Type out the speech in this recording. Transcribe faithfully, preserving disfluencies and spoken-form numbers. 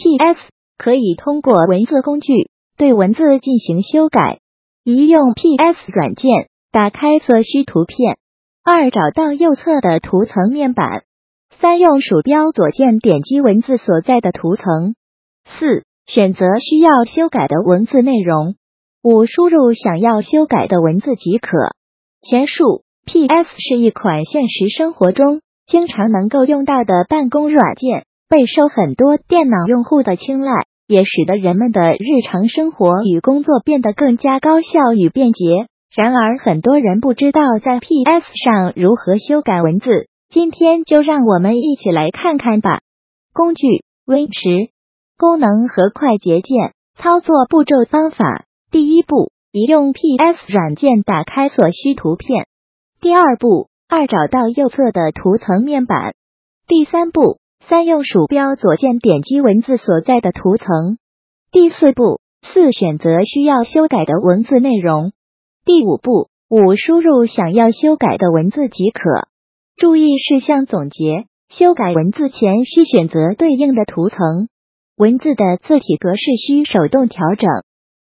P S 可以通过文字工具对文字进行修改。一用 P S 软件打开所需图片。二找到右侧的图层面板。三用鼠标左键点击文字所在的图层。四选择需要修改的文字内容。五输入想要修改的文字即可。前述 P S 是一款现实生活中经常能够用到的办公软件，备受很多电脑用户的青睐，也使得人们的日常生活与工作变得更加高效与便捷。然而很多人不知道在 P S 上如何修改文字，今天就让我们一起来看看吧。工具 Win 十功能和快捷键操作步骤方法。第一步，一用 P S 软件打开所需图片。第二步，二找到右侧的图层面板。第三步，三用鼠标左键点击文字所在的图层。第四步，四选择需要修改的文字内容。第五步，五输入想要修改的文字即可。注意事项总结：修改文字前需选择对应的图层。文字的字体格式需手动调整。